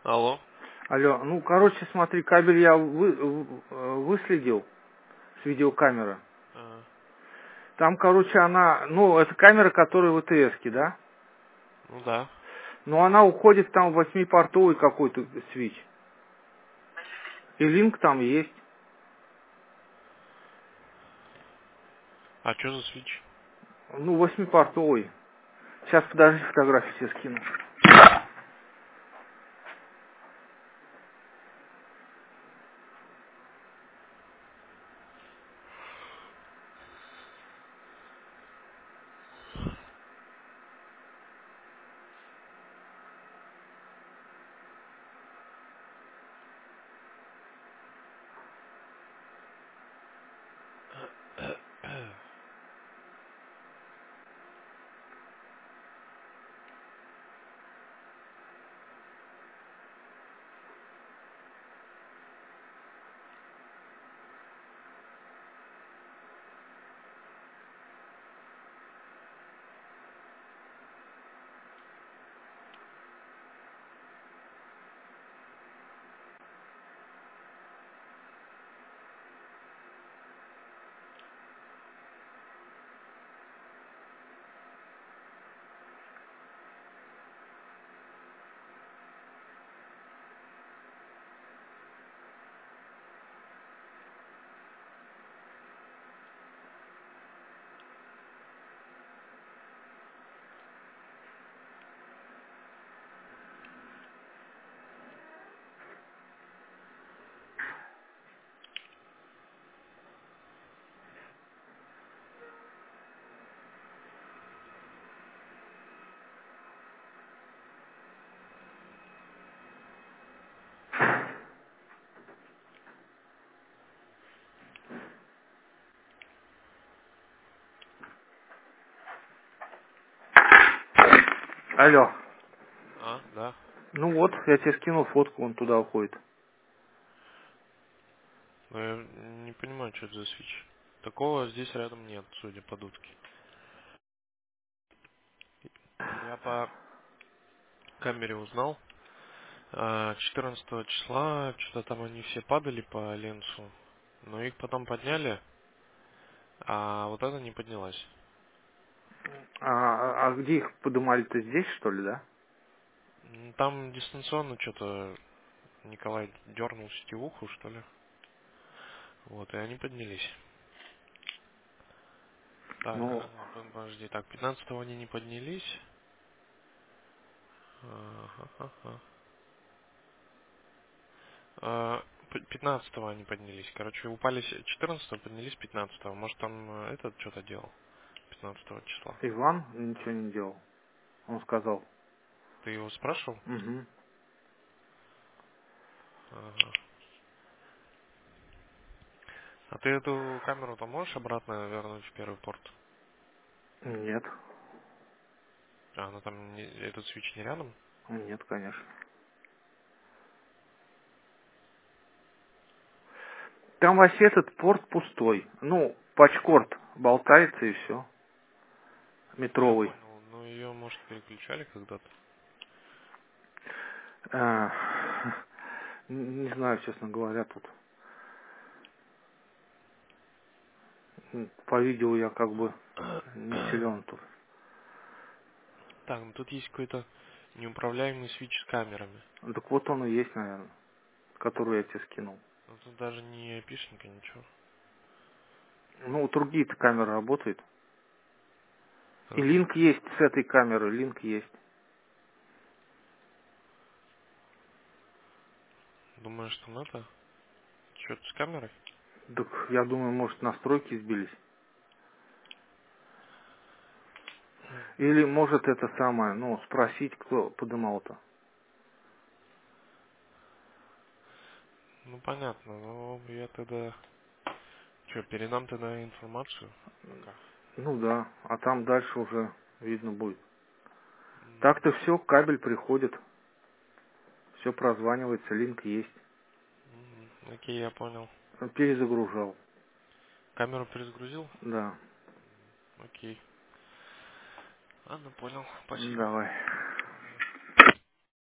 Алло. Алло, ну, короче, смотри, кабель я выследил с видеокамеры. А, Там, короче, она, ну, это камера, которая в ЭТС-ке, да? ну да. Но она уходит там в 8-портовый какой-то свич. И линк там есть. А что за свич? Ну, 8-портовый. Сейчас, подожди, фотографию тебе скину. Алло. Да. Ну вот, я тебе скинул фотку, он туда уходит. Но я не понимаю, что это за свич. Такого здесь рядом нет, судя по дудке. Я по камере узнал. 14 числа что-то там они все падали по ленсу. Но их потом подняли, а вот эта не поднялась. А где их подымали-то, здесь, что ли, да? Там дистанционно что-то Николай дернул сетевуху, что ли. Вот, и они поднялись. Так, Ну, подожди, так, 15-го они не поднялись. Ага. 15-го они поднялись. Короче, упали 14-го, поднялись 15-го. Может, там этот что-то делал 15 числа. Иван ничего не делал. Он сказал. Ты его спрашивал? Угу. Ага. А ты эту камеру-то можешь обратно вернуть в первый порт? Нет. А, ну там этот свич не рядом? Нет, конечно. Там вообще этот порт пустой. Ну, патчкорд болтается и все. Ну, я Метровый. понял. Ну, ее, может, переключали когда-то? А, не знаю, честно говоря, тут. По видео я как бы не силен тут. Так, ну тут есть какой-то неуправляемый свич с камерами. Так вот он и есть, наверное, который я тебе скинул. Ну тут даже не опишника, ничего. Ну, другие-то камеры работают. И Ага. линк есть с этой камеры, линк есть. Думаешь, там это? Что-то с камерой? Так я думаю, может, настройки сбились. Или может это самое, ну, спросить, кто подымал-то. Ну понятно, но я тогда... Что, передам тогда информацию пока? Ну да, а там дальше уже видно будет. М, Так-то все, кабель приходит, все прозванивается, линк есть. Окей, я понял. Перезагружал. Камеру перезагрузил? Да. Окей. Ладно, понял. Спасибо. Давай.